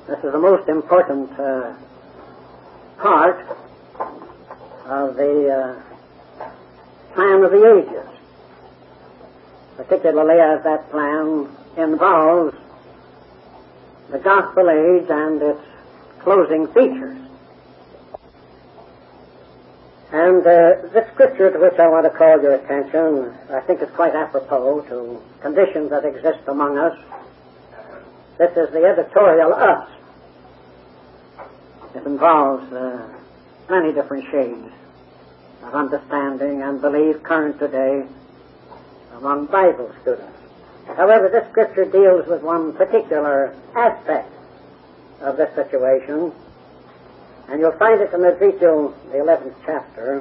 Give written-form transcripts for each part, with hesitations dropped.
This is the most important part of the plan of the ages, particularly as that plan involves the gospel age and its closing features. And this scripture to which I want to call your attention, I think is quite apropos to conditions that exist among us. This is the editorial us. It involves many different shades of understanding and belief current today among Bible students. However, this scripture deals with one particular aspect of this situation, and you'll find it in Ezekiel, the 11th chapter,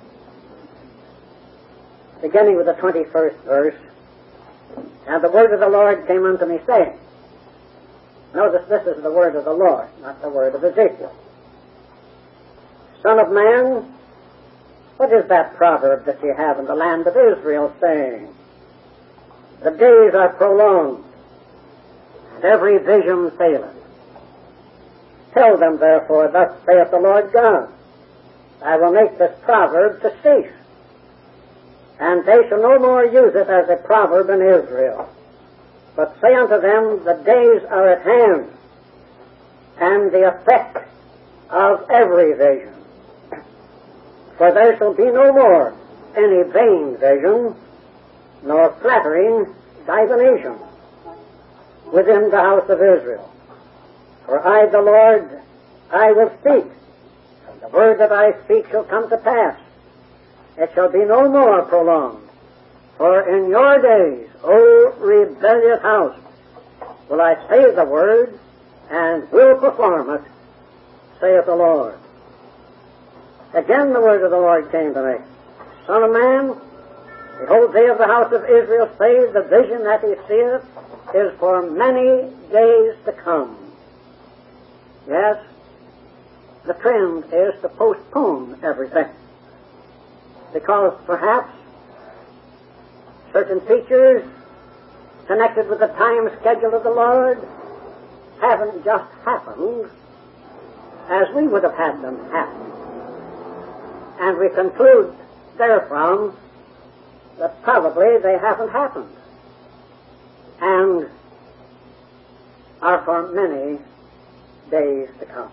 beginning with the 21st verse. And the word of the Lord came unto me, saying, notice this is the word of the Lord, not the word of Ezekiel. Son of man, what is that proverb that you have in the land of Israel, saying, the days are prolonged, and every vision faileth? Tell them, therefore, thus saith the Lord God, I will make this proverb to cease, and they shall no more use it as a proverb in Israel. But say unto them, the days are at hand, and the effect of every vision. For there shall be no more any vain vision, nor flattering divination within the house of Israel. For I, the Lord, I will speak, and the word that I speak shall come to pass. It shall be no more prolonged. For in your days, O rebellious house, will I say the word, and will perform it, saith the Lord. Again the word of the Lord came to me. Son of man, behold, they of the house of Israel say the vision that he seeth is for many days to come. Yes, the trend is to postpone everything, because perhaps certain features connected with the time schedule of the Lord haven't just happened as we would have had them happen. And we conclude therefrom that probably they haven't happened and are for many days to come.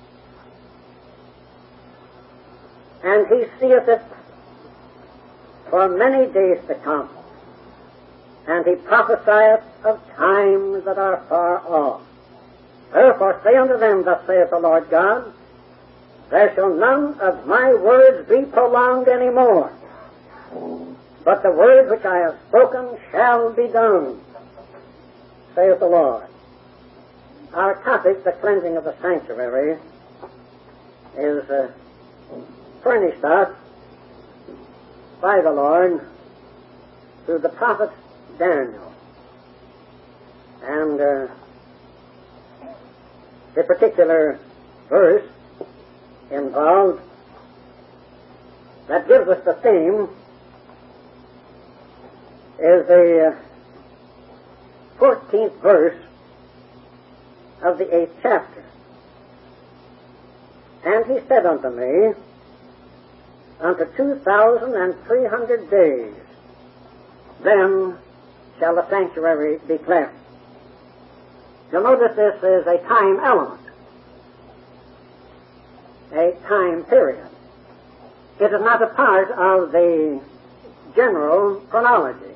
And he seeth it for many days to come, and he prophesieth of times that are far off. Therefore say unto them, thus saith the Lord God, there shall none of my words be prolonged any more, but the word which I have spoken shall be done, saith the Lord. Our topic, the cleansing of the sanctuary, is furnished us by the Lord through the prophet Daniel. And the particular verse involved that gives us the theme is the 14th verse of the 8th chapter. And he said unto me, unto 2,300 days, then shall the sanctuary be cleansed. You'll notice this is a time element, a time period. It is not a part of the general chronology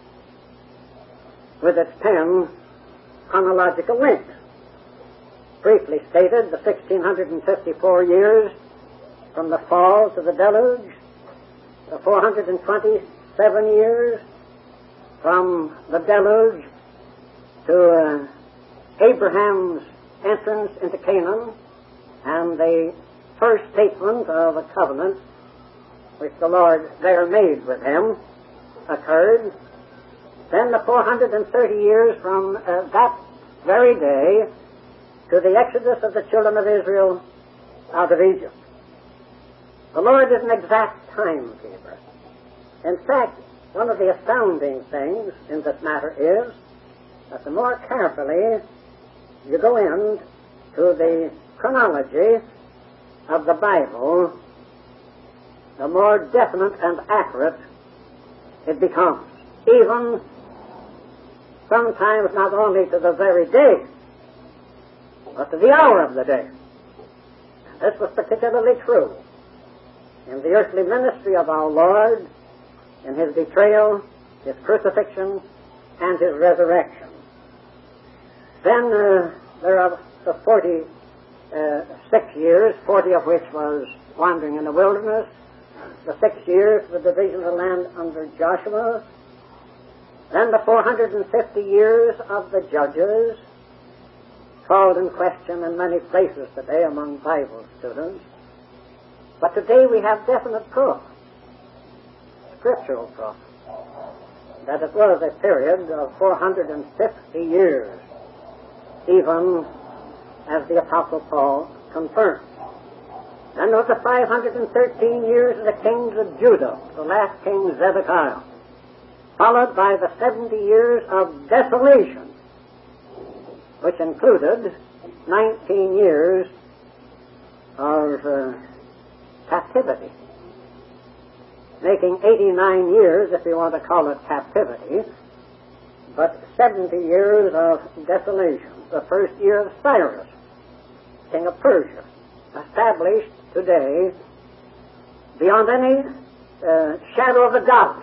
with its 10 chronological links. Briefly stated, the 1654 years from the fall to the deluge, the 427 years from the deluge to Abraham's entrance into Canaan, and the first statement of a covenant which the Lord there made with him occurred. Then the 430 years from that very day to the exodus of the children of Israel out of Egypt. The Lord is an exact timekeeper. In fact, one of the astounding things in this matter is that the more carefully you go in to the chronology of the Bible, the more definite and accurate it becomes. Even sometimes not only to the very day, but to the hour of the day. And this was particularly true in the earthly ministry of our Lord, in His betrayal, His crucifixion, and His resurrection. Then there are the 46 years, 40 of which was wandering in the wilderness, the 6 years the division of the land under Joshua, then the 450 years of the judges, called in question in many places today among Bible students. But today we have definite proof, scriptural proof, that it was a period of 450 years, even as the Apostle Paul confirmed. Then there was the 513 years of the kings of Judah, the last king Zedekiah, followed by the 70 years of desolation, which included 19 years of captivity, making 89 years, if you want to call it captivity, but 70 years of desolation. The first year of Cyrus, king of Persia, established today beyond any shadow of a doubt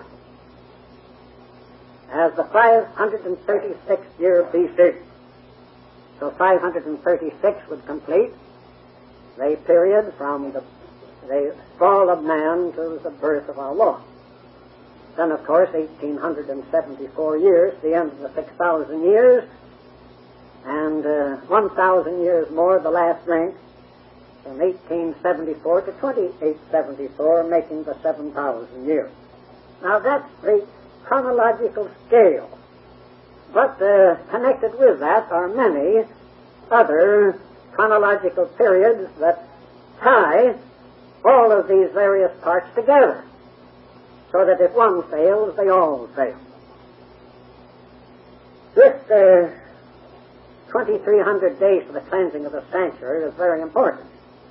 as the 536th year BC. So 536 would complete the period from the fall of man to the birth of our Lord. Then, of course, 1874 years, the end of the 6,000 years, and 1,000 years more, the last length, from 1874 to 2874, making the 7,000 years. Now, that's the chronological scale. But connected with that are many other chronological periods that tie all of these various parts together, so that if one fails, they all fail. This 2,300 days for the cleansing of the sanctuary is very important.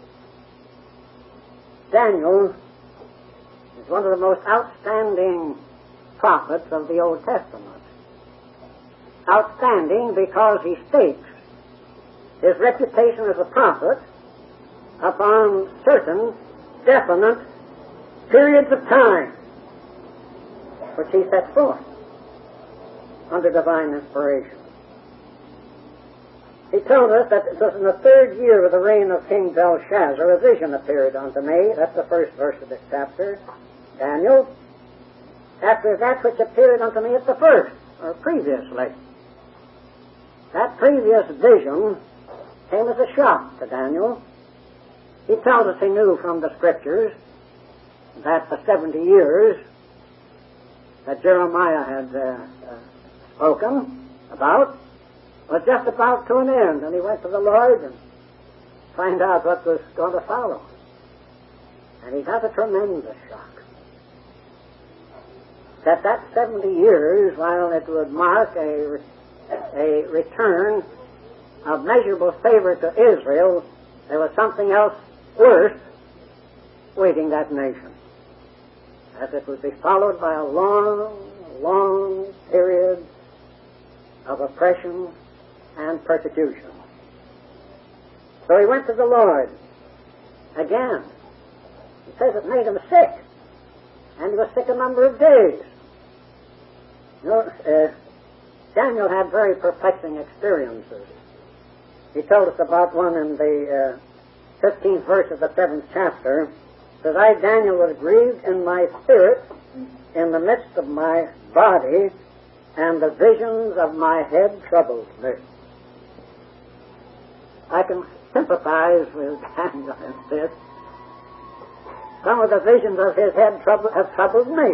Daniel is one of the most outstanding prophets of the Old Testament. Outstanding because he stakes his reputation as a prophet upon certain definite periods of time which he sets forth under divine inspiration. He told us that it was in the 3rd year of the reign of King Belshazzar, a vision appeared unto me. That's the first verse of this chapter, Daniel. After that which appeared unto me at the first, or previously. That previous vision came as a shock to Daniel. He told us he knew from the Scriptures that the 70 years that Jeremiah had spoken about was just about to an end, and he went to the Lord and find out what was going to follow. And he got a tremendous shock. That 70 years, while it would mark a return of measurable favor to Israel, there was something else worse waiting that nation. As it would be followed by a long period of oppression and persecution. So he went to the Lord again. He says it made him sick, and he was sick a number of days. You know, Daniel had very perplexing experiences. He told us about one in the 15th verse of the 7th chapter. It says, I, Daniel, was grieved in my spirit in the midst of my body, and the visions of my head troubled me. I can sympathize with Daniel in this. Some of the visions of his head have troubled me.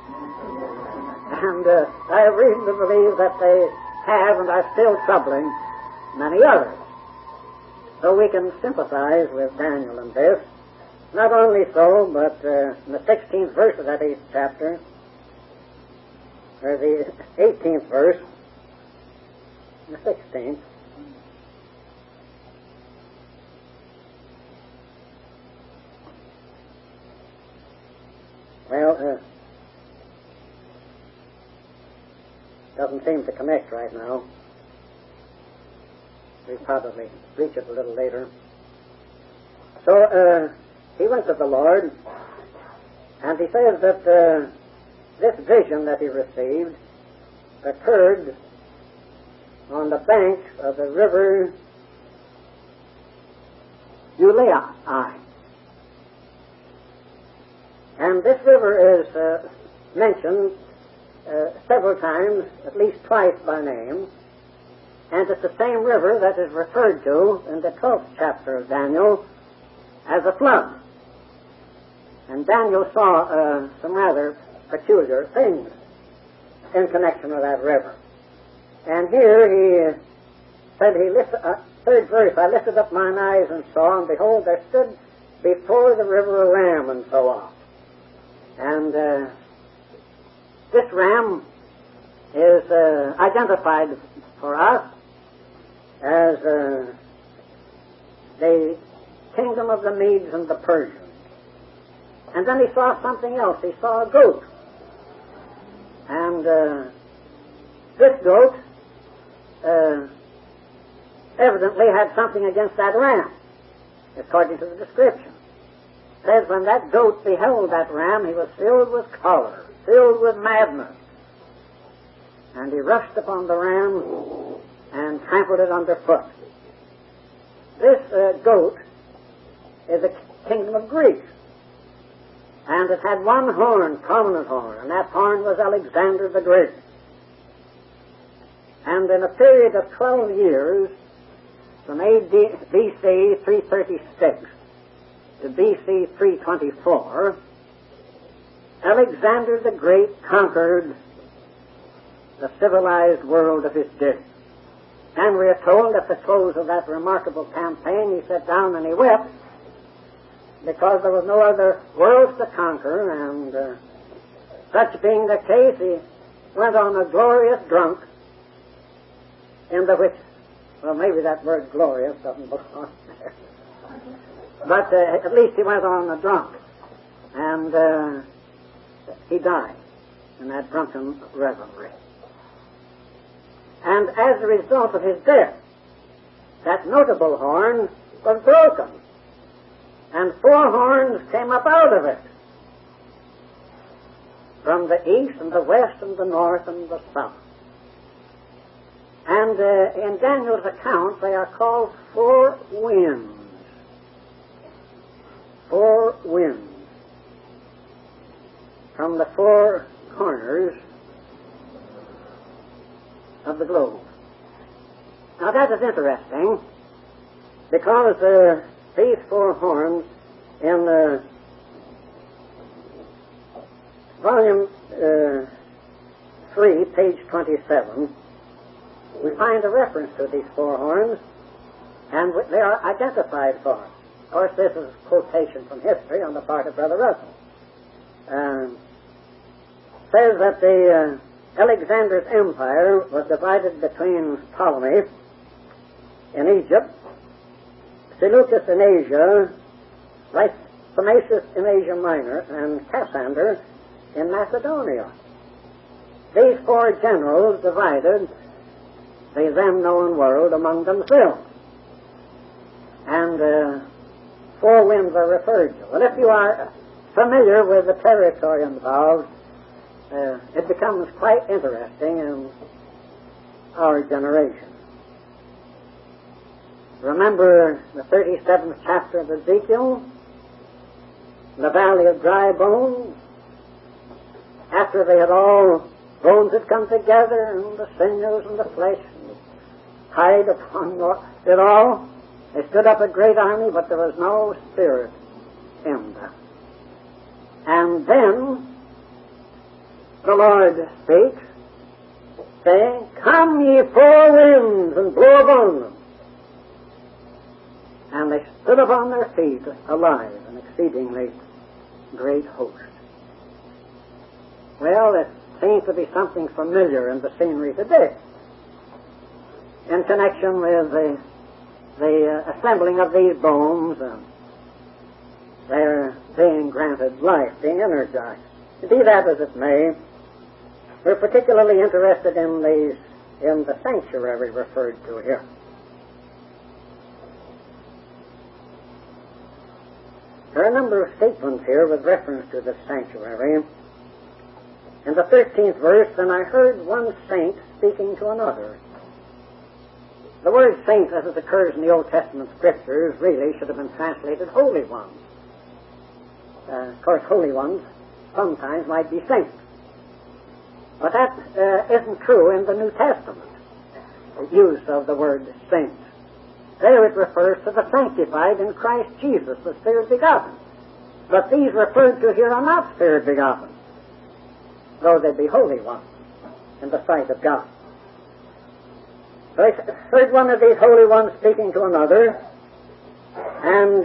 And I have reason to believe that they have and are still troubling many others. So we can sympathize with Daniel in this. Not only so, but in the 16th verse of that 8th chapter, or the 18th verse, the 16th, Well, doesn't seem to connect right now. We'll probably reach it a little later. So he went to the Lord, and he says that this vision that he received occurred on the banks of the river Ulai. And this river is mentioned several times, at least twice by name, and it's the same river that is referred to in the 12th chapter of Daniel as a flood. And Daniel saw some rather peculiar things in connection with that river. And here he said, third verse, I lifted up mine eyes and saw, and behold, there stood before the river a ram, and so on. And this ram is identified for us as the kingdom of the Medes and the Persians. And then he saw something else. He saw a goat. And this goat evidently had something against that ram, according to the description. It says when that goat beheld that ram, he was filled with choler, filled with madness. And he rushed upon the ram and trampled it underfoot. This goat is the kingdom of Greece. And it had one horn, prominent horn, and that horn was Alexander the Great. And in a period of 12 years, from BC 336 to BC 324, Alexander the Great conquered the civilized world of his day. And we are told at the close of that remarkable campaign, he sat down and he wept, because there was no other worlds to conquer, and such being the case, he went on a glorious drunk, in the which, well, maybe that word glorious doesn't belong there. But at least he went on a drunk, and he died in that drunken revelry. And as a result of his death, that notable horn was broken, and 4 horns came up out of it, from the east and the west and the north and the south. And in Daniel's account, they are called 4 winds. 4 winds from the 4 corners of the globe. Now that is interesting, because these 4 horns in volume 3, page 27, we find a reference to these 4 horns, and they are identified for us. Of course, this is a quotation from history on the part of Brother Russell. Says that Alexander's empire was divided between Ptolemy in Egypt, Seleucus in Asia, Lysimachus in Asia Minor, and Cassander in Macedonia. These 4 generals divided the then known world among themselves. And 4 winds are referred to. And if you are familiar with the territory involved, it becomes quite interesting in our generation. Remember the 37th chapter of Ezekiel, the valley of dry bones? After they had all, bones had come together, and the sinews and the flesh, and hide upon it all, they stood up a great army, but there was no spirit in them. And then the Lord speaks, saying, "Come ye 4 winds, and blow upon them." And they stood upon their feet, alive, an exceedingly great host. Well, it seems to be something familiar in the scenery today, in connection with the assembling of these bones, and their being granted life, being energized. Be that as it may, we're particularly interested in the sanctuary referred to here. There are a number of statements here with reference to the sanctuary. In the 13th verse, "Then I heard one saint speaking to another." The word saint, as it occurs in the Old Testament scriptures, really should have been translated holy ones. Of course, holy ones sometimes might be saints. But that isn't true in the New Testament, the use of the word saint. There it refers to the sanctified in Christ Jesus, the Spirit begotten. But these referred to here are not Spirit begotten, though they be holy ones in the sight of God. So I heard one of these holy ones speaking to another, and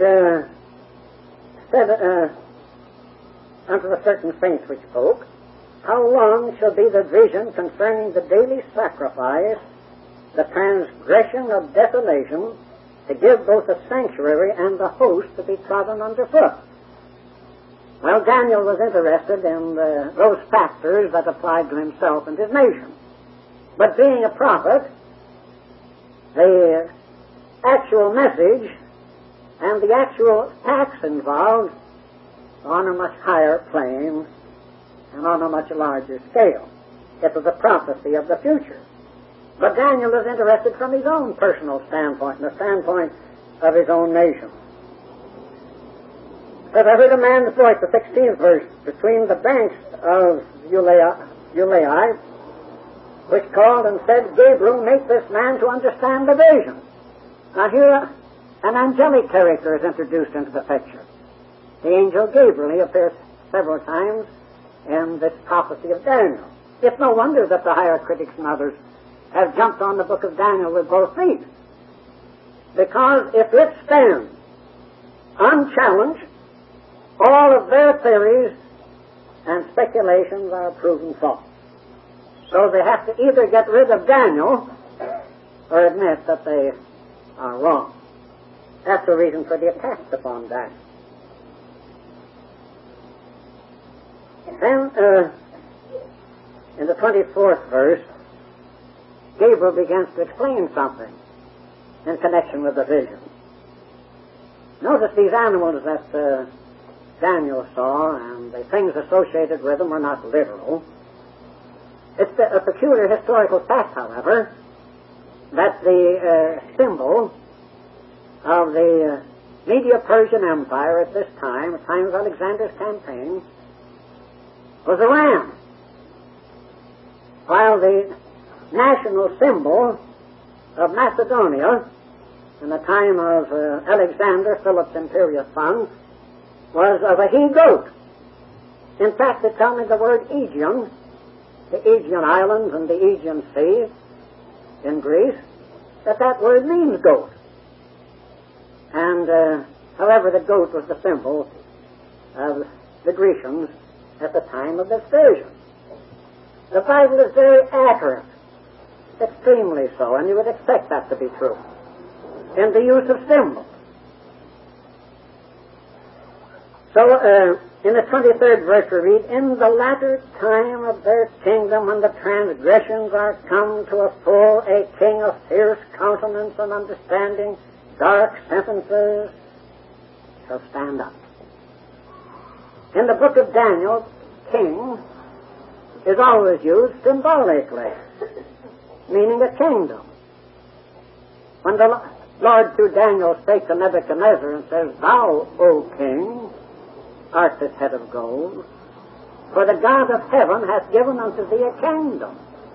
said unto the certain saints which spoke, "How long shall be the vision concerning the daily sacrifice, the transgression of desolation, to give both the sanctuary and the host to be trodden underfoot?" Well, Daniel was interested in those factors that applied to himself and his nation. But being a prophet, the actual message and the actual facts involved are on a much higher plane and on a much larger scale. It was a prophecy of the future. But Daniel is interested from his own personal standpoint, and the standpoint of his own nation. But I heard a man's voice, the 16th verse, between the banks of Ulai, which called and said, "Gabriel, make this man to understand the vision." Now here, an angelic character is introduced into the picture. The angel Gabriel, he appears several times in this prophecy of Daniel. It's no wonder that the higher critics and others have jumped on the book of Daniel with both feet. Because if it stands unchallenged, all of their theories and speculations are proven false. So they have to either get rid of Daniel or admit that they are wrong. That's the reason for the attacks upon Daniel. Then, in the 24th verse, Gabriel begins to explain something in connection with the vision. Notice these animals that Daniel saw, and the things associated with them were not literal. It's a peculiar historical fact, however, that the symbol of the Medo-Persian Empire at this time, at the time of Alexander's campaign, was a ram, while the national symbol of Macedonia in the time of Alexander, Philip's imperial son, was of a he-goat. In fact, they tell me the word Aegean, the Aegean Islands and the Aegean Sea in Greece, that word means goat. And, however, the goat was the symbol of the Grecians at the time of this vision. The Bible is very accurate, extremely so, and you would expect that to be true, in the use of symbols. So, in the 23rd verse we read, "In the latter time of their kingdom, when the transgressions are come to a full, a king of fierce countenance and understanding, dark sentences shall stand up." In the book of Daniel, king is always used symbolically, meaning a kingdom. When the Lord through Daniel spake to Nebuchadnezzar and says, "Thou, O king, art this head of gold, for the God of heaven hath given unto thee a kingdom."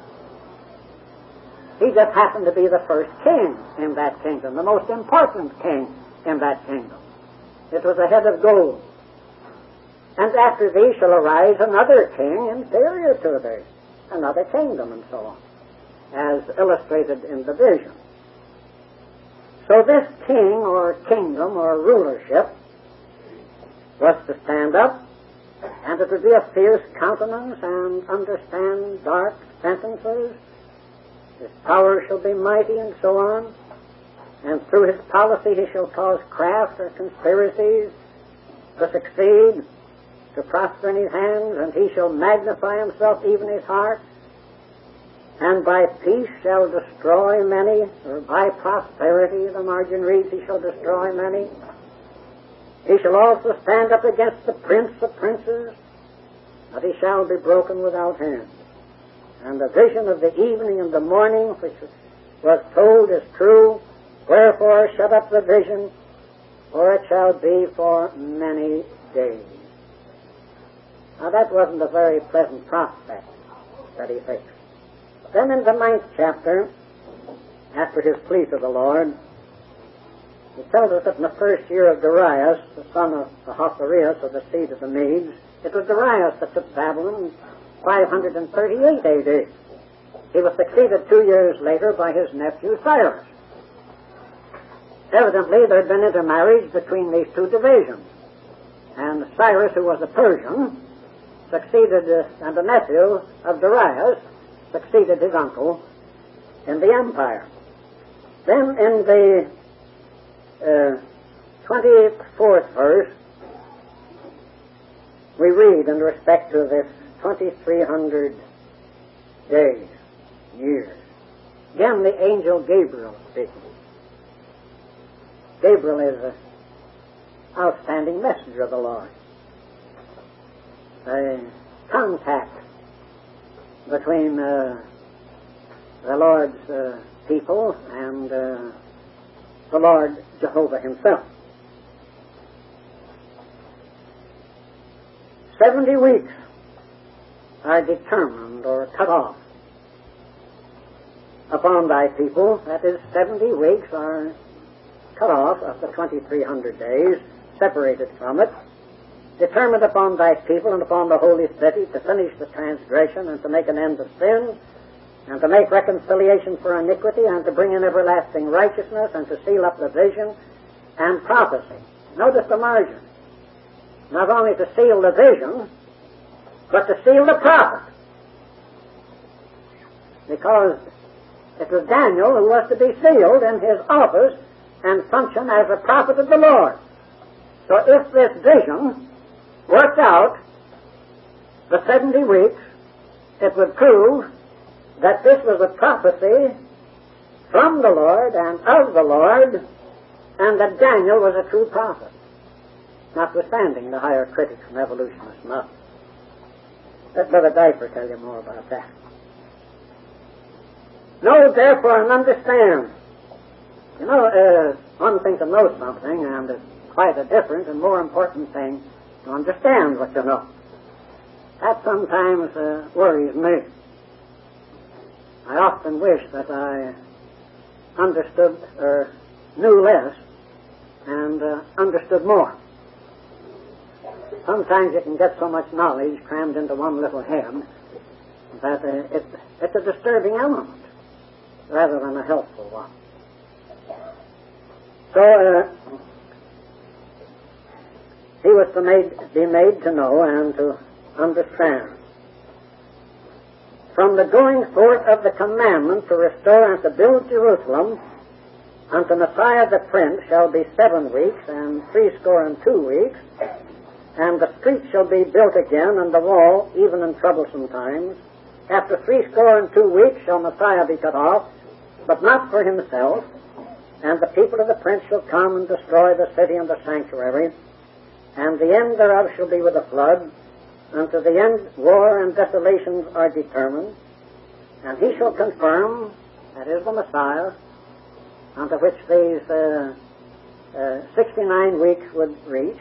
He just happened to be the first king in that kingdom, the most important king in that kingdom. It was a head of gold. "And after thee shall arise another king inferior to thee," another kingdom, and so on, as illustrated in the vision. So this king or kingdom or rulership was to stand up, and it would be a fierce countenance and understand dark sentences. His power shall be mighty, and so on. And through his policy he shall cause craft or conspiracies to succeed, to prosper in his hands, and he shall magnify himself even his heart, and by peace shall destroy many, or by prosperity, the margin reads, he shall destroy many. He shall also stand up against the prince of princes, but he shall be broken without hand. And the vision of the evening and the morning, which was told, is true. Wherefore shut up the vision, for it shall be for many days. Now that wasn't a very pleasant prospect that he faced. Then in the 9th chapter, after his plea to the Lord, he tells us that in the first year of Darius, the son of Ahasuerus, of the seed of the Medes, it was Darius that took Babylon in 538 A.D. He was succeeded 2 years later by his nephew Cyrus. Evidently, there had been intermarriage between these two divisions. And Cyrus, who was a Persian, succeeded, and the nephew of Darius succeeded his uncle in the empire. Then in the 24th verse, we read in respect to this 2,300 days, years. Again, the angel Gabriel speaking. Gabriel is an outstanding messenger of the Lord. A contact between the Lord's people and the Lord Jehovah himself. 70 weeks are determined or cut off upon thy people. That is, 70 weeks are cut off of the 2,300 days, separated from it, determined upon thy people and upon the holy city to finish the transgression and to make an end of sin and to make reconciliation for iniquity and to bring in everlasting righteousness and to seal up the vision and prophecy. Notice the margin. Not only to seal the vision, but to seal the prophet. Because it was Daniel who was to be sealed in his office and function as a prophet of the Lord. So if this vision worked out the 70 weeks, it would prove that this was a prophecy from the Lord and of the Lord, and that Daniel was a true prophet, notwithstanding the higher critics and evolutionists must. Let Brother Diaper tell you more about that. Know, therefore, and understand. You know, one thing to know something, and it's quite a different and more important thing to understand what you know. That sometimes worries me. I often wish that I understood or knew less and understood more. Sometimes you can get so much knowledge crammed into one little head that it's a disturbing element rather than a helpful one. So he was to be made to know and to understand. From the going forth of the commandment to restore and to build Jerusalem unto Messiah the Prince shall be 7 weeks and 62 weeks, and the street shall be built again, and the wall, even in troublesome times. After 62 weeks shall Messiah be cut off, but not for himself, and the people of the prince shall come and destroy the city and the sanctuary, and the end thereof shall be with a flood. Unto the end war and desolations are determined, and he shall confirm, that is the Messiah, unto which these 69 weeks would reach.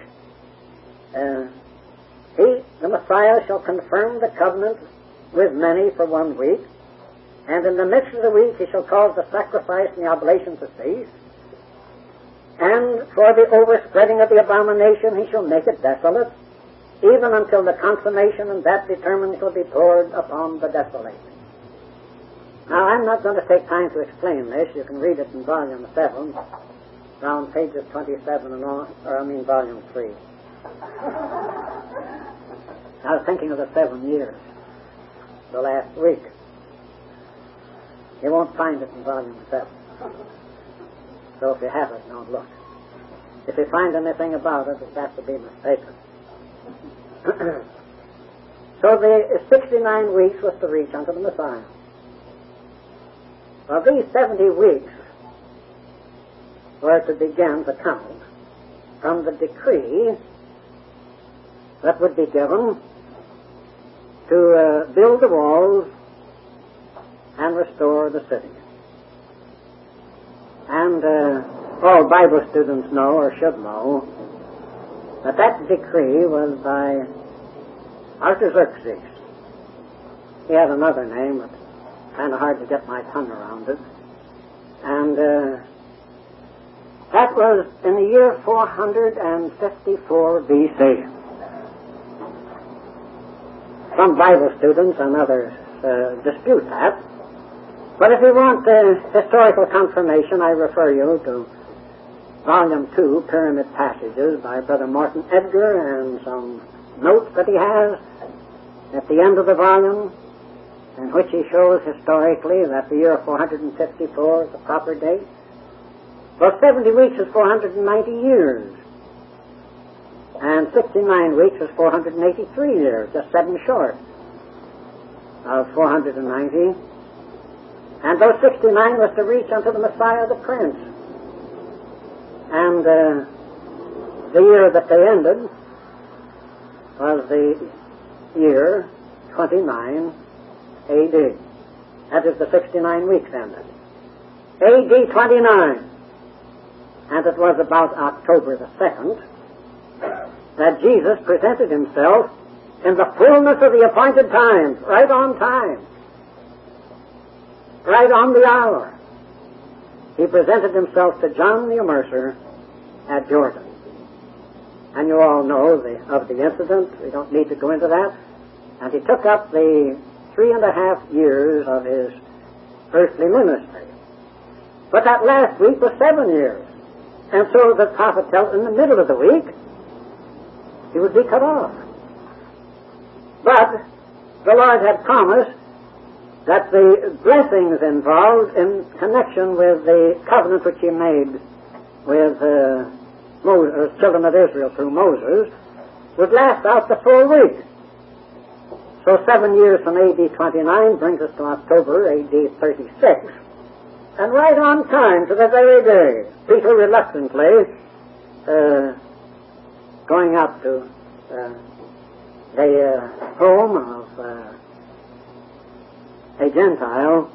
He, the Messiah, shall confirm the covenant with many for 1 week, and in the midst of the week he shall cause the sacrifice and the oblation to cease, and for the overspreading of the abomination he shall make it desolate, even until the consummation and that determined shall be poured upon the desolate. Now, I'm not going to take time to explain this. You can read it in volume 7, around pages 27 and on, volume 3. I was thinking of the 7 years, the last week. You won't find it in volume 7. So if you have it, don't look. If you find anything about it, it's apt to be mistaken. So the 69 weeks was to reach unto the Messiah. Well, these 70 weeks were to begin to count from the decree that would be given to build the walls and restore the city. And all Bible students know, or should know, that that decree was by Artaxerxes. He had another name, but kind of hard to get my tongue around it. And that was in the year 454 B.C. Some Bible students and others dispute that. But if you want historical confirmation, I refer you to Volume 2, Pyramid Passages, by Brother Morton Edgar, and some notes that he has at the end of the volume, in which he shows historically that the year 454 is the proper date. Well, 70 weeks is 490 years, and 69 weeks is 483 years, just 7 short of 490. And those 69 was to reach unto the Messiah the Prince. And the year that they ended was the year 29 A.D. That is, the 69 weeks ended. A.D. 29. And it was about October the 2nd that Jesus presented himself in the fullness of the appointed time, right on time, right on the hour. He presented himself to John the Immerser at Jordan. And you all know of the incident. We don't need to go into that. And he took up the 3.5 years of his earthly ministry. But that last week was 7 years. And so the prophet tells in the middle of the week he would be cut off. But the Lord had promised that the blessings involved in connection with the covenant which he made with children of Israel through Moses would last out the full week. So 7 years from A.D. 29 brings us to October A.D. 36. And right on time to the very day, Peter reluctantly going up to the home of a Gentile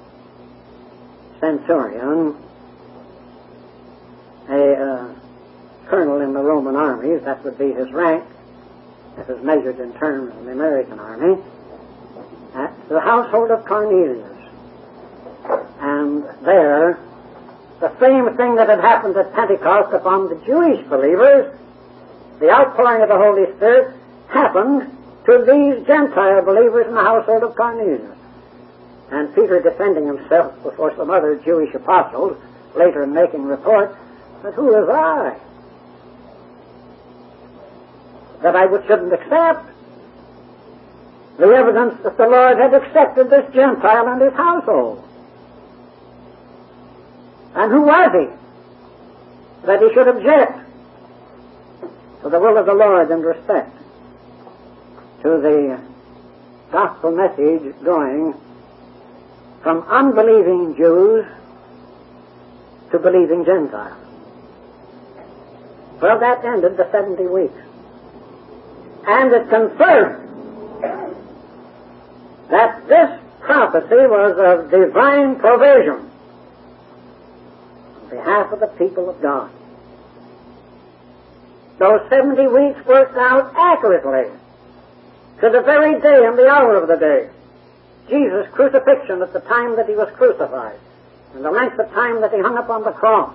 centurion, a colonel in the Roman armies, that would be his rank, if it's measured in terms of the American army, at the household of Cornelius. And there, the same thing that had happened at Pentecost upon the Jewish believers, the outpouring of the Holy Spirit, happened to these Gentile believers in the household of Cornelius. And Peter, defending himself before some other Jewish apostles, later making report, said, "Who was I that I shouldn't accept the evidence that the Lord had accepted this Gentile and his household? And who was he that he should object to the will of the Lord in respect to the gospel message going from unbelieving Jews to believing Gentiles?" Well, that ended the 70 weeks. And it confirmed that this prophecy was of divine provision on behalf of the people of God. Those 70 weeks worked out accurately to the very day and the hour of the day. Jesus' crucifixion at the time that he was crucified, and the length of time that he hung upon the cross,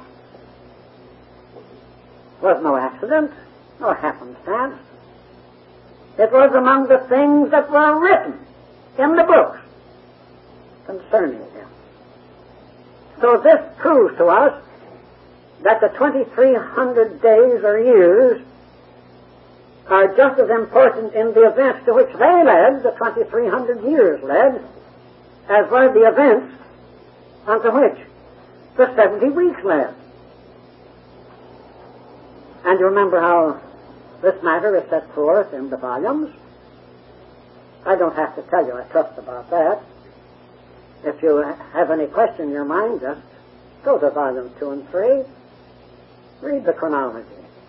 was no accident, no happenstance. It was among the things that were written in the books concerning him. So this proves to us that the 2,300 days or years are just as important in the events to which they led, the 2,300 years led, as were the events unto which the 70 weeks led. And you remember how This matter is set forth in the volumes. I don't have to tell you, I trust, about that. If you have any question in your mind, just go to volumes 2 and 3. Read the chronology.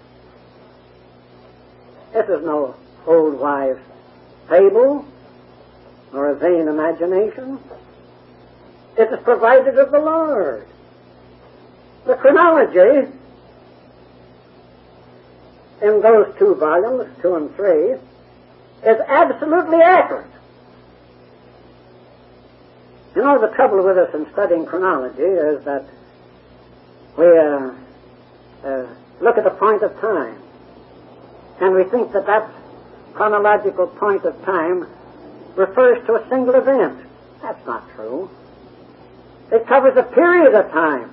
This is no old wives' fable nor a vain imagination. It is provided of the Lord. The chronology in those 2 volumes, 2 and 3, is absolutely accurate. You know, the trouble with us in studying chronology is that we look at a point of time, and we think that that chronological point of time refers to a single event. That's not true. It covers a period of time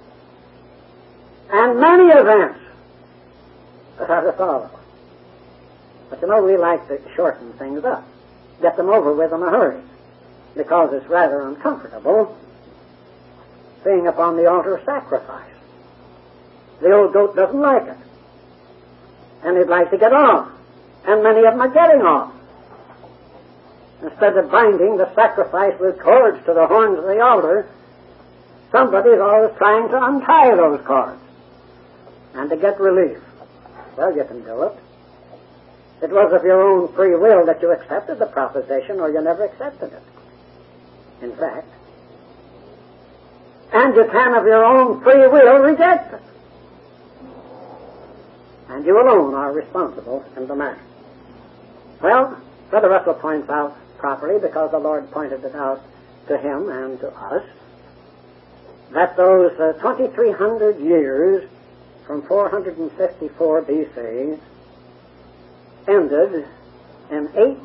and many events that are to follow. But you know, we like to shorten things up, get them over with in a hurry, because it's rather uncomfortable being upon the altar of sacrifice. The old goat doesn't like it, and he'd like to get off, and many of them are getting off. Instead of binding the sacrifice with cords to the horns of the altar, somebody's always trying to untie those cords and to get relief. Well, you can do it. It was of your own free will that you accepted the proposition, or you never accepted it, in fact. And you can of your own free will reject it. And you alone are responsible in the matter. Well, Brother Russell points out properly, because the Lord pointed it out to him and to us, that those 2,300 years from 454 B.C. ended in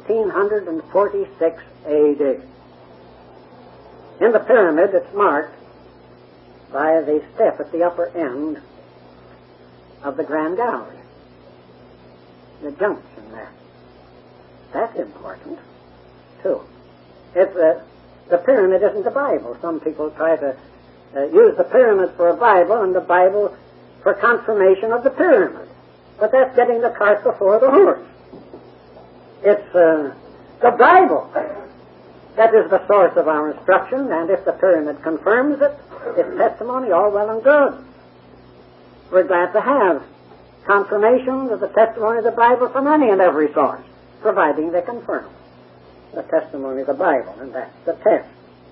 1846 A.D. In the pyramid, it's marked by the step at the upper end of the Grand Gallery, the junction there. That's important, too. If the pyramid isn't the Bible, some people try to use the pyramid for a Bible and the Bible for confirmation of the pyramid. But that's getting the cart before the horse. It's the Bible that is the source of our instruction, and if the pyramid confirms it, it's testimony, all well and good. We're glad to have confirmation of the testimony of the Bible from any and every source, providing they confirm the testimony of the Bible, and that's the test.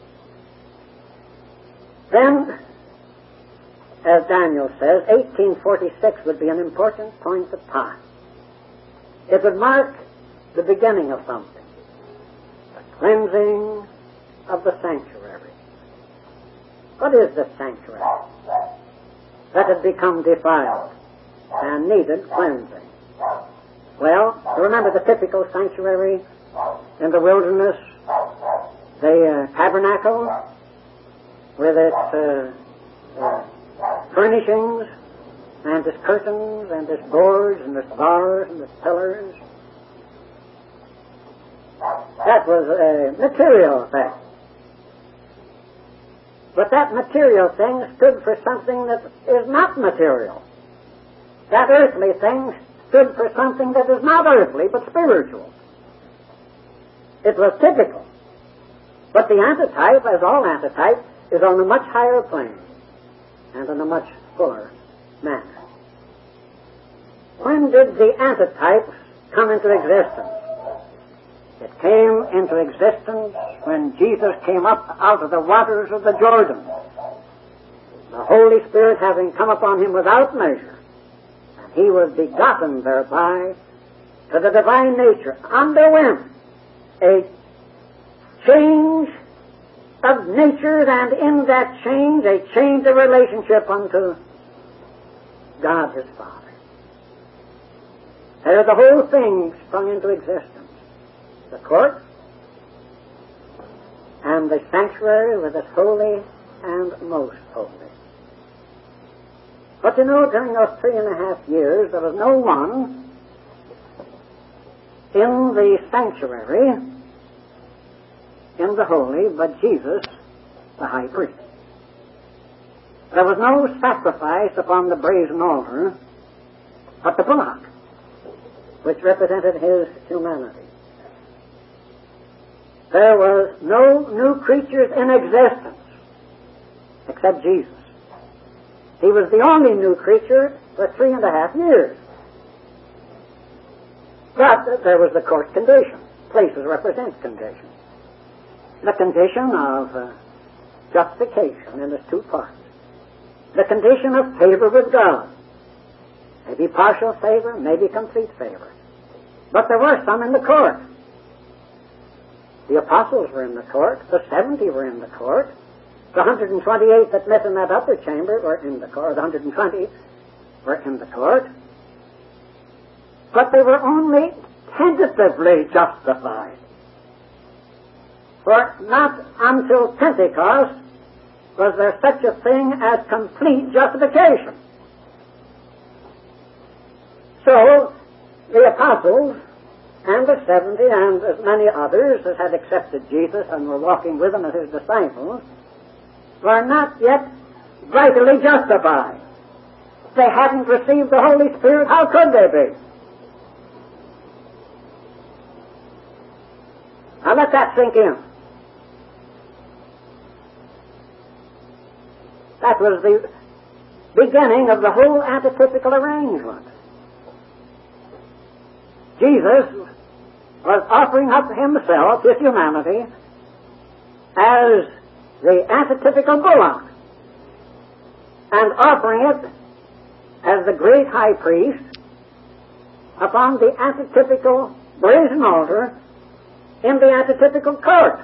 Then, as Daniel says, 1846 would be an important point of time. It would mark the beginning of something, the cleansing of the sanctuary. What is the sanctuary? That had become defiled and needed cleansing. Well, you remember the typical sanctuary in the wilderness, the tabernacle with its furnishings and its curtains and its boards and its bars and its pillars. That was a material thing. But that material thing stood for something that is not material. That earthly thing stood for something that is not earthly but spiritual. It was typical. But the antitype, as all antitype, is on a much higher plane and in a much fuller manner. When did the antitype come into existence? It came into existence when Jesus came up out of the waters of the Jordan, the Holy Spirit having come upon him without measure, and he was begotten thereby to the divine nature, underwent a change of natures, and in that change, a change of relationship unto God his Father. There the whole thing sprung into existence. The court and the sanctuary with its holy and most holy. But you know, during those 3.5 years, there was no one in the sanctuary, in the holy, but Jesus, the high priest. There was no sacrifice upon the brazen altar, but the bullock. which represented his humanity. There was no new creatures in existence except Jesus. He was the only new creature for 3.5 years. But there was the course condition. Places represent condition. The condition of justification in its two parts. The condition of favor with God. Maybe partial favor, maybe complete favor. But there were some in the court. The apostles were in the court. The 70 were in the court. The 128 that met in that upper chamber were in the court. The 120 were in the court. But they were only tentatively justified. For not until Pentecost was there such a thing as complete justification. So, the apostles and the 70 and as many others as had accepted Jesus and were walking with him as his disciples were not yet vitally justified. They hadn't received the Holy Spirit. How could they be? Now let that sink in. That was the beginning of the whole antitypical arrangement. Jesus was offering up himself, his humanity, as the antitypical bullock, and offering it as the great high priest upon the antitypical brazen altar in the antitypical court.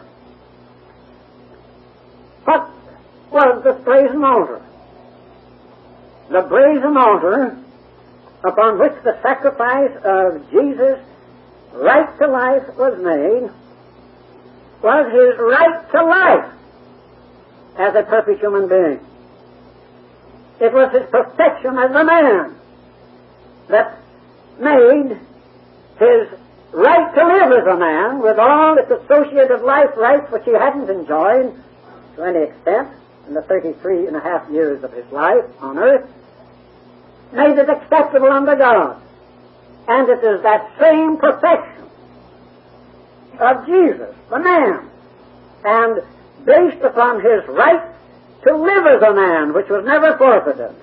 What was this brazen altar? The brazen altar upon which the sacrifice of Jesus' right to life was made was his right to life as a perfect human being. It was his perfection as a man that made his right to live as a man with all its associated life rights which he hadn't enjoyed to any extent in the 33.5 years of his life on earth, made it acceptable unto God. And it is that same perfection of Jesus, the man, and based upon his right to live as a man, which was never forfeited,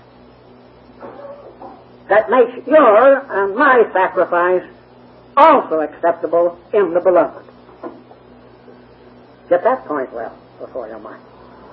that makes your and my sacrifice also acceptable in the beloved. Get that point well before your mind.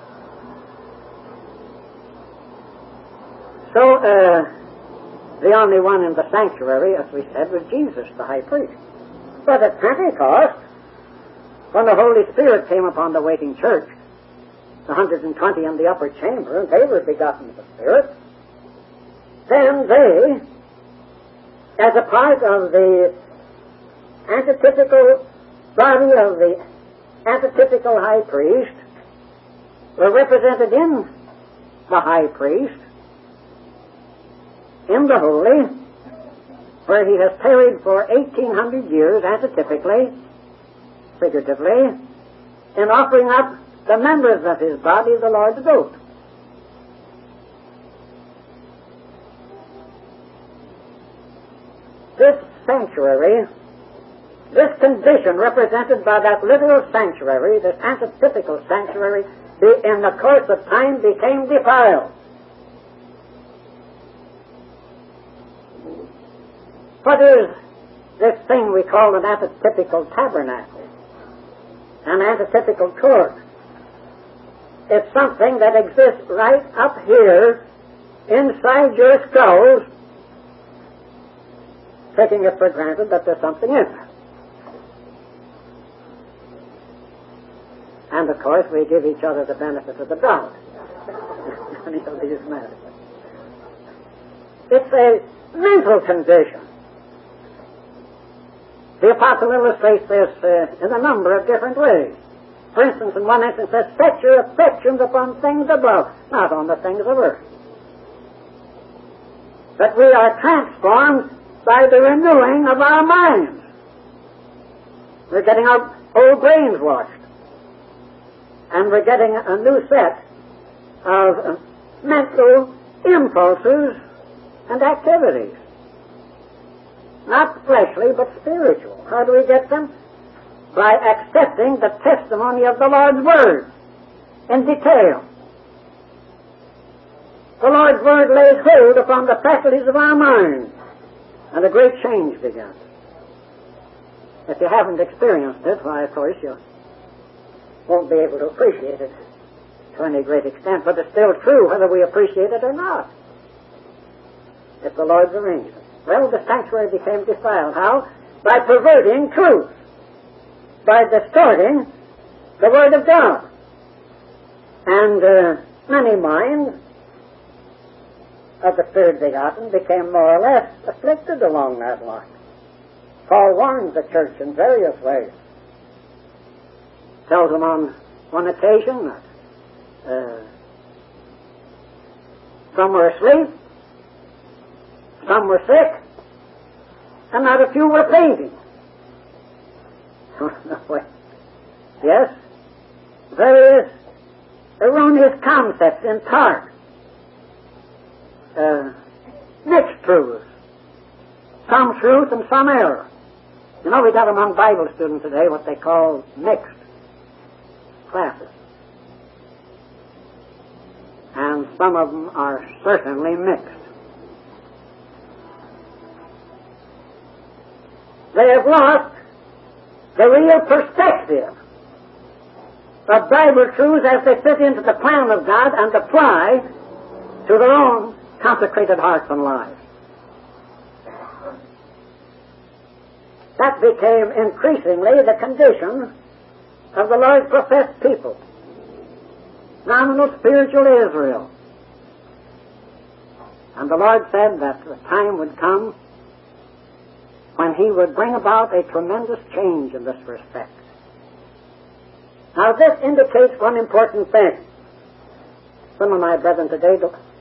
So, the only one in the sanctuary, as we said, was Jesus, the high priest. But at Pentecost, when the Holy Spirit came upon the waiting church, the 120 in the upper chamber, they were begotten of the Spirit, then they, as a part of the antitypical body of the antitypical high priest, were represented in the high priest, in the holy, where he has tarried for 1,800 years, antitypically, figuratively, in offering up the members of his body, the Lord's goat. This sanctuary, this condition represented by that literal sanctuary, this antitypical sanctuary, in the course of time became defiled. What is this thing we call an antitypical tabernacle? An antitypical court? It's something that exists right up here inside your skulls, taking it for granted that there's something in it. And of course we give each other the benefit of the doubt. Any of these matters. It's a mental condition. The apostle illustrates this in a number of different ways. For instance, in one instance, says, set your affections upon things above, not on the things of earth. That we are transformed by the renewing of our minds. We're getting our old brains washed. And we're getting a new set of mental impulses and activities. Not fleshly, but spiritual. How do we get them? By accepting the testimony of the Lord's Word in detail. The Lord's Word lays hold upon the faculties of our minds, and a great change begins. If you haven't experienced it, why, of course, you won't be able to appreciate it to any great extent, but it's still true whether we appreciate it or not. It's the Lord's arrangement. Well, the sanctuary became defiled. How? By perverting truth. By distorting the Word of God. And many minds of the Spirit begotten became more or less afflicted along that line. Paul warns the church in various ways. Tells them on one occasion that some were asleep, some were sick, and not a few were fainting. Yes, various erroneous concepts in part. Mixed truths. Some truth and some error. You know, we got among Bible students today what they call mixed classes. And some of them are certainly mixed. They have lost the real perspective of Bible truths as they fit into the plan of God and apply to their own consecrated hearts and lives. That became increasingly the condition of the Lord's professed people, nominal spiritual Israel. And the Lord said that the time would come when He would bring about a tremendous change in this respect. Now this indicates one important thing. Some of my brethren today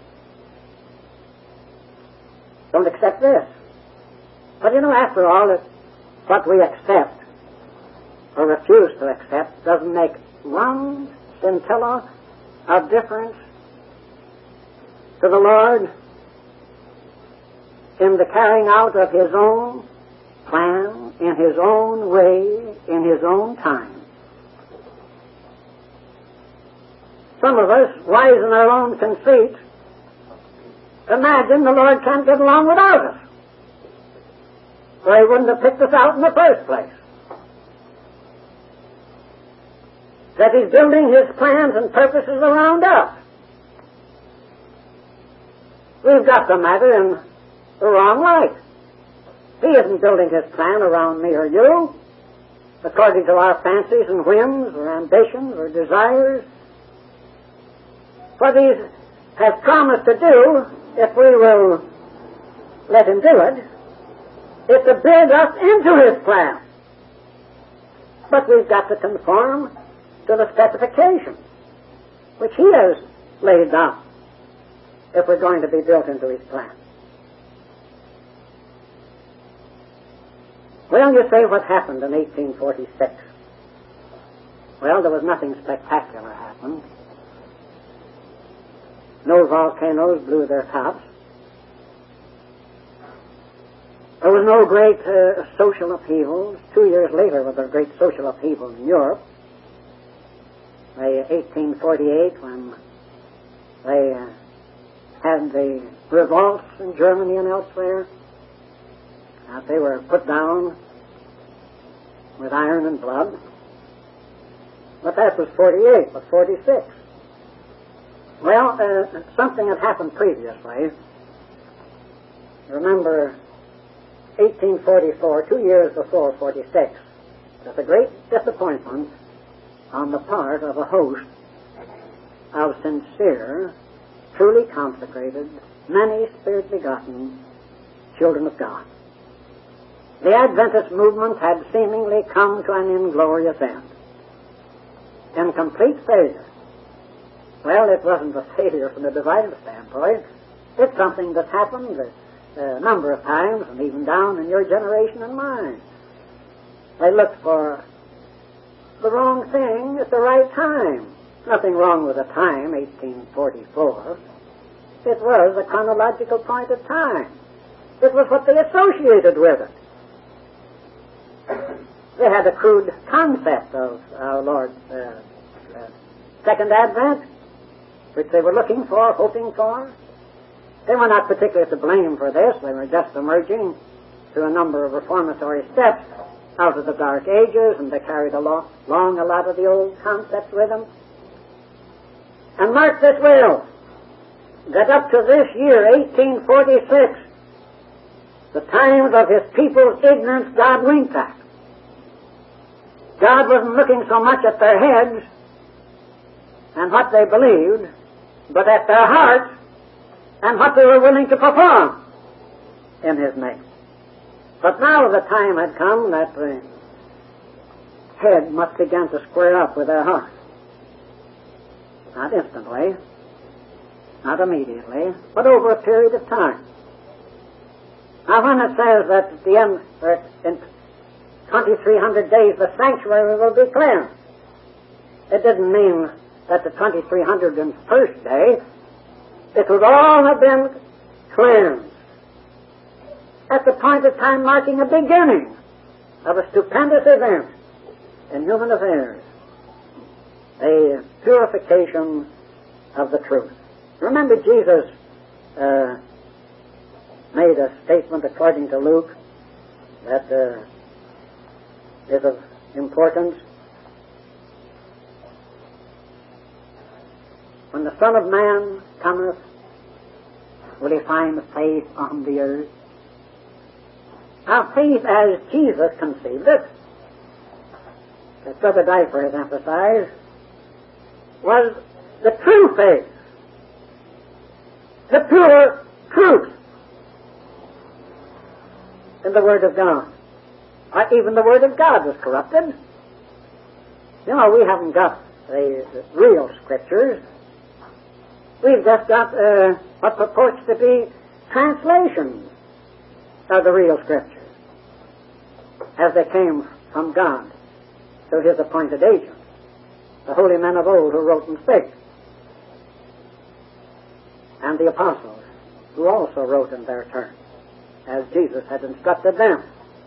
don't accept this. But you know, after all, that what we accept or refuse to accept doesn't make one scintilla of difference to the Lord in the carrying out of His own plan, in His own way, in His own time. Some of us, wise in our own conceit, imagine the Lord can't get along without us, or He wouldn't have picked us out in the first place. That He's building His plans and purposes around us. We've got the matter in the wrong light. He isn't building His plan around me or you, according to our fancies and whims or ambitions or desires. What He has promised to do, if we will let Him do it, is to build us into His plan. But we've got to conform to the specifications which He has laid down if we're going to be built into His plan. Well, you say, what happened in 1846? Well, there was nothing spectacular happened. No volcanoes blew their tops. There was no great social upheaval. 2 years later was a great social upheaval in Europe. 1848, when they had the revolts in Germany and elsewhere. They were put down with iron and blood. But that was 48, but 46. Well, something had happened previously. Remember, 1844, 2 years before 46, there was a great disappointment on the part of a host of sincere, truly consecrated, many Spirit-begotten children of God. The Adventist movement had seemingly come to an inglorious end, in complete failure. Well, it wasn't a failure from the divine standpoint. It's something that happened a number of times, and even down in your generation and mine. They looked for the wrong thing at the right time. Nothing wrong with the time, 1844. It was a chronological point of time. It was what they associated with it. They had a crude concept of our Lord's second advent, which they were looking for, hoping for. They were not particularly to blame for this. They were just emerging through a number of reformatory steps out of the Dark Ages, and they carried along a lot of the old concepts with them. And mark this well, that up to this year, 1846, the times of his people's ignorance God winked at. God wasn't looking so much at their heads and what they believed, but at their hearts and what they were willing to perform in his name. But now the time had come that the head must begin to square up with their heart. Not instantly, not immediately, but over a period of time. Now when it says that at the end, or in 2,300 days, the sanctuary will be cleansed, it didn't mean that the 2,301st day, it would all have been cleansed at the point of time marking a beginning of a stupendous event in human affairs, a purification of the truth. Remember, Jesus made a statement according to Luke that is of importance. When the Son of Man cometh, will he find faith on the earth? Now, faith as Jesus conceived it, as Brother Difer has emphasized, was the true faith, the pure truth in the Word of God. Even the Word of God was corrupted. You know, we haven't got the real Scriptures. We've just got what purports to be translations of the real Scriptures as they came from God through His appointed agents, the holy men of old who wrote and spake, and the apostles who also wrote in their turn, as Jesus had instructed them.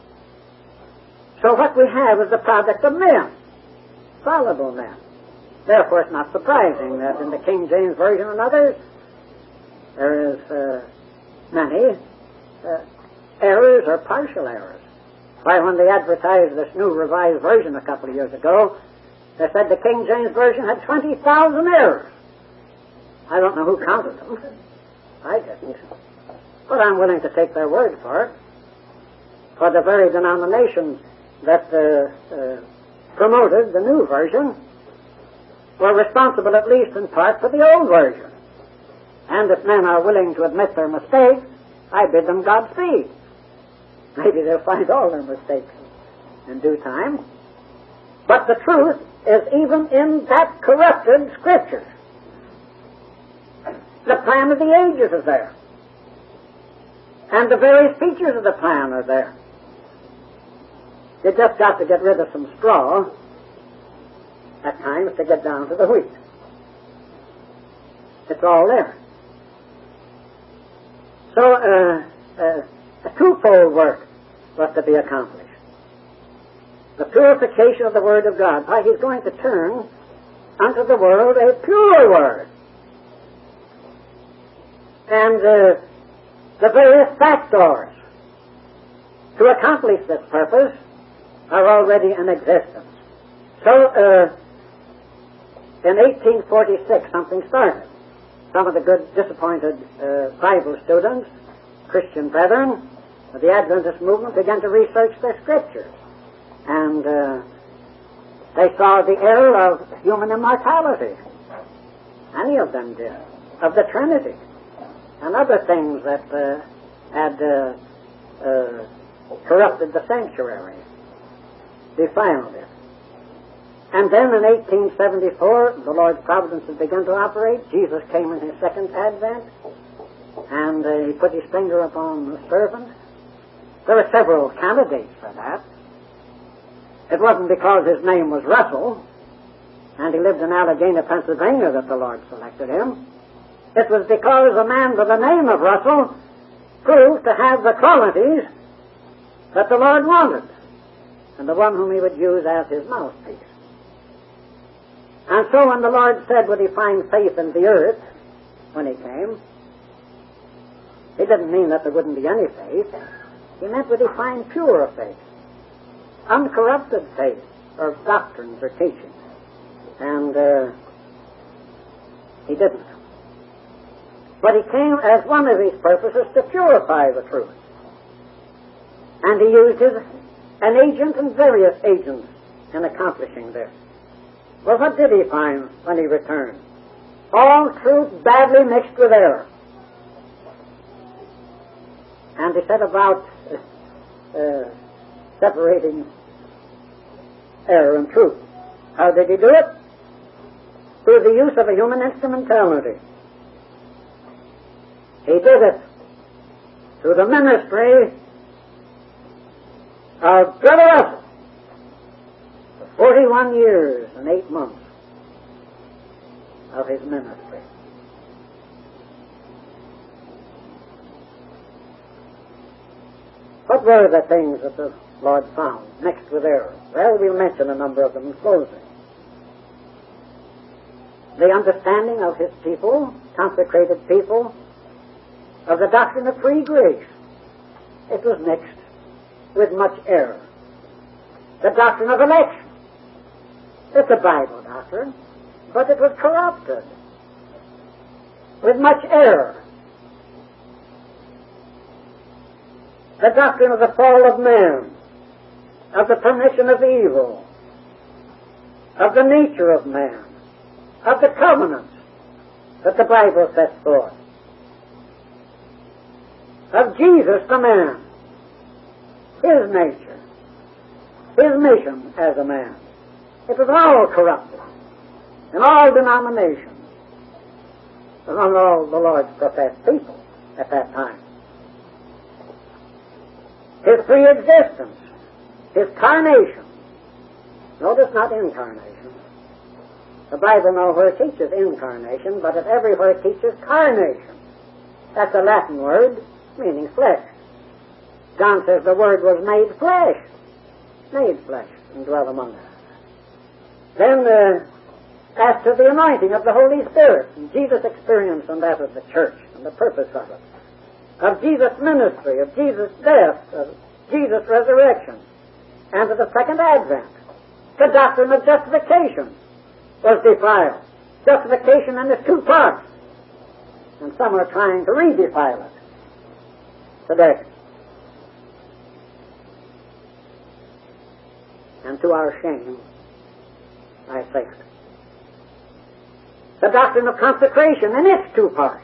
So what we have is the product of men, fallible men. Therefore it's not surprising that in the King James Version and others there is many errors or partial errors. Why, when they advertised this new revised version a couple of years ago, they said the King James Version had 20,000 errors. I don't know who counted them. I didn't. But I'm willing to take their word for it. For the very denominations that promoted the new version were responsible, at least in part, for the old version. And if men are willing to admit their mistakes, I bid them Godspeed. Maybe they'll find all their mistakes in due time. But the truth is even in that corrupted Scripture. The plan of the ages is there. And the various features of the plan are there. You just got to get rid of some straw at times to get down to the wheat. It's all there. So a twofold work was to be accomplished. The purification of the Word of God. Why, He's going to turn unto the world a pure Word. And the various factors to accomplish this purpose are already in existence. So, in 1846, something started. Some of the good, disappointed Bible students, Christian brethren of the Adventist movement, began to research their Scriptures. And they saw the error of human immortality. Many of them did. Of the Trinity. And other things that had corrupted the sanctuary, defiled it. And then in 1874, the Lord's providence had begun to operate. Jesus came in His second advent, and He put His finger upon the servant. There were several candidates for that. It wasn't because his name was Russell, and he lived in Allegheny, Pennsylvania, that the Lord selected him. It was because a man by the name of Russell proved to have the qualities that the Lord wanted, and the one whom he would use as his mouthpiece. And so when the Lord said, would he find faith in the earth when he came, he didn't mean that there wouldn't be any faith. He meant, would he find pure faith, uncorrupted faith, or doctrines or teachings. And he didn't. But he came as one of his purposes to purify the truth. And he used an agent and various agents in accomplishing this. Well, what did he find when he returned? All truth badly mixed with error. And he set about separating error and truth. How did he do it? Through the use of a human instrumentality. He did it through the ministry of Brother Russell for 41 years and 8 months of his ministry. What were the things that the Lord found mixed with error? Well, we'll mention a number of them in closing. The understanding of his people, consecrated people, of the doctrine of free grace. It was mixed with much error. The doctrine of election. It's a Bible doctrine, but it was corrupted with much error. The doctrine of the fall of man, of the permission of evil, of the nature of man, of the covenants that the Bible sets forth, of Jesus the man, his nature, his mission as a man. It was all corrupted in all denominations, among all the Lord's professed people at that time. His pre-existence, his carnation. Notice, not incarnation. The Bible nowhere teaches incarnation, but it everywhere teaches carnation. That's a Latin word meaning flesh. John says the Word was made flesh, and dwelt among us. Then, as to the anointing of the Holy Spirit, and Jesus' experience and that of the church, and the purpose of it, of Jesus' ministry, of Jesus' death, of Jesus' resurrection, and of the second advent, the doctrine of justification was defiled. Justification in its two parts, and some are trying to redefile it today. And to our shame, I say it. The doctrine of consecration in its two parts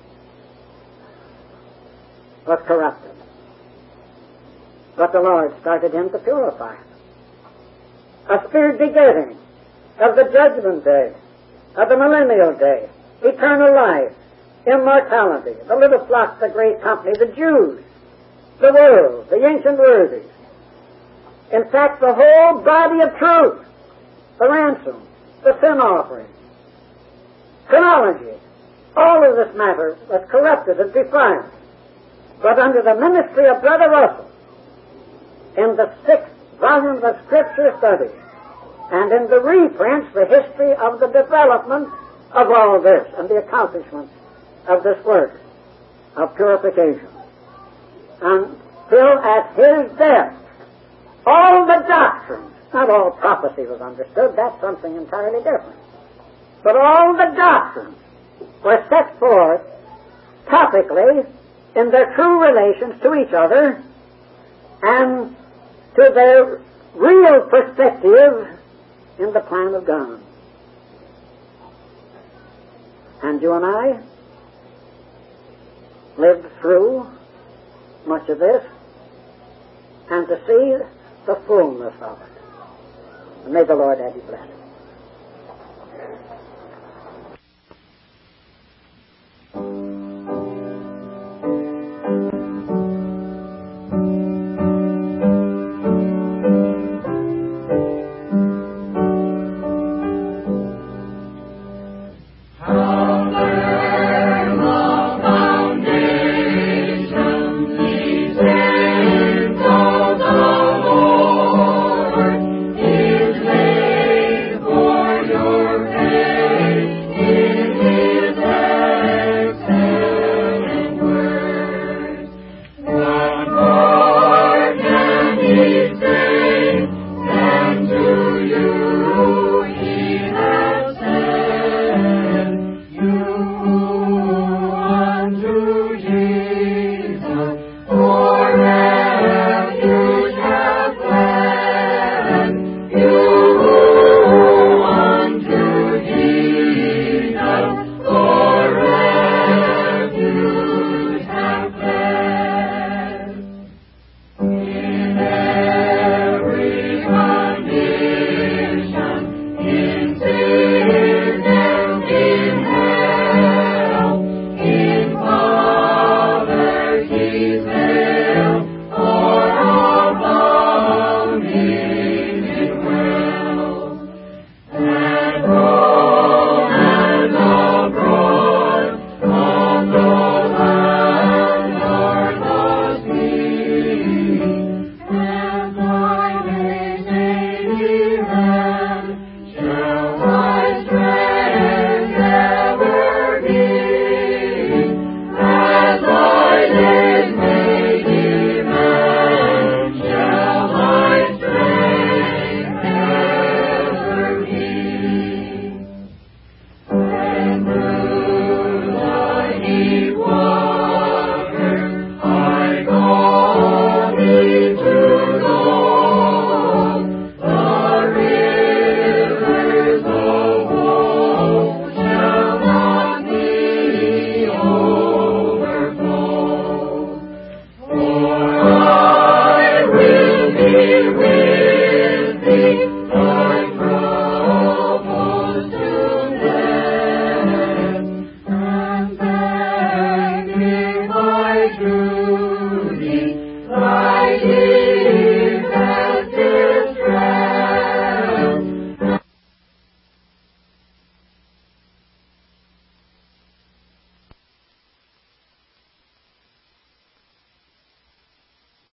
was corrupted. But the Lord started him to purify it. A spirit begetting of the judgment day, of the millennial day, eternal life, immortality, the little flock, the great company, the Jews, the world, the ancient worthies. In fact, the whole body of truth, the ransom, the sin offering, chronology, all of this matter was corrupted and defiled. But under the ministry of Brother Russell, in the 6th volume of Scripture Studies, and in the reprints, the history of the development of all this and the accomplishment of this work of purification, until at his death, all the doctrines, not all prophecy was understood, that's something entirely different, but all the doctrines were set forth topically in their true relations to each other and to their real perspective in the plan of God. And you and I lived through much of this and to see the fullness of it. And may the Lord add his blessing.